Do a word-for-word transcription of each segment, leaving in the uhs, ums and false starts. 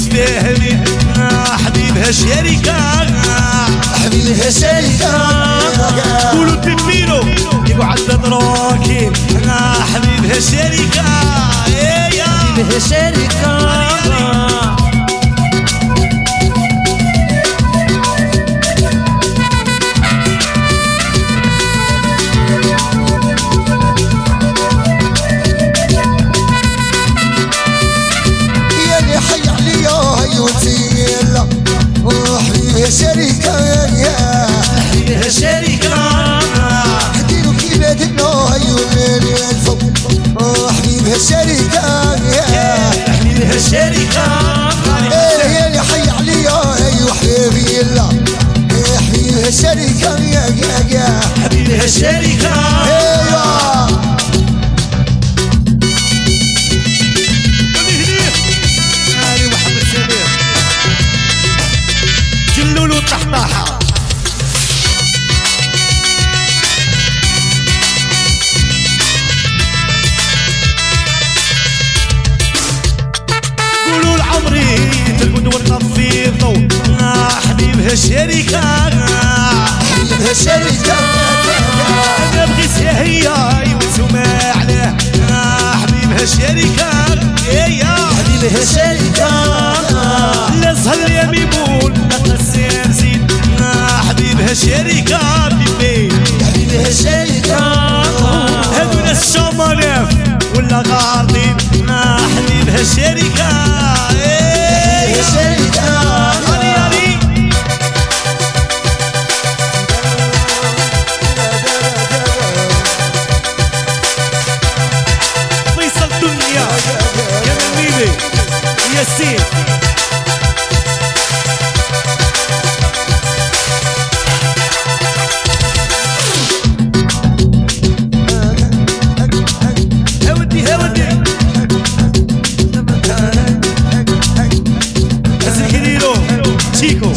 متفاهمين حبيبها شركة حبيبها شركة قولوا تكفينو يقعد دراكين حبيبها شركة حبيبها شركة حبيبها شركة حبيبها شركة حديرو كيما دبنا يومين الفوق حبيبها شركة حبيبها شركة ايه يا اللي حي عليا ايوا حبيبي الله حبيبها شركة يا يا يا حبيبها شركة ايوا جلولو طحطاحة قولوا لعمري ترقد ونطفي الضوء حبيبها شركة حبيبها شركة أنا بغيتها هي وانتوما عليه حبيبها شركة حبيبها شركة لا زهر يا ميمون لا قسيم زين حبيبها شركة بيبي حبيبها شركة هادو ناس الشماليف ولا غارضين حبيبها شركة حبيبها شركة علي علي فيصل الدنيا كمان ميمي ياسين Chico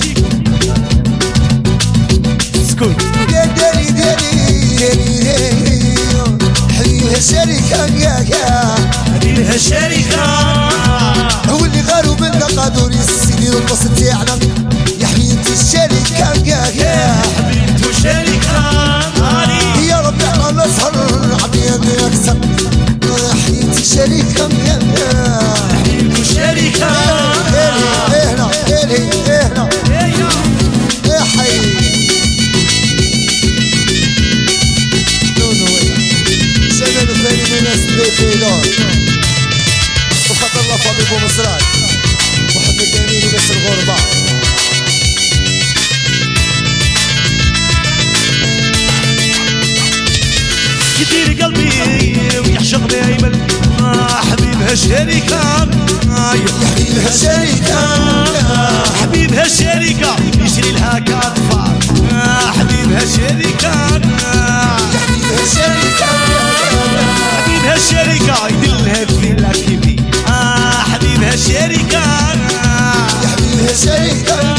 سكوت يا داري داري داري حبيبها شركة يا يا حبيبها شركة هو اللي غاروا منا قادور يسيديروا البسط تاعنا يا حبيبتي الشركة يا يا حبيبته شركة يا رب على نسهر عبيدي أكثر يا حبيبتي الشركة يا يا حبيبته شركة هنا هنا هنا يا حي سنة الثاني من السبيتي دور وخط الله فاضي بو مصرات محمد جميل وناس الغربة كتير قلبي ويعشق دايما حبيبها شركة حبيبها شركة حبيبها شركة يشري لها كاطفال حبيبها شركة حبيبها شركة حبيبها شركة يدلها في لاكيبي حبيبها شركة حبيبها شركة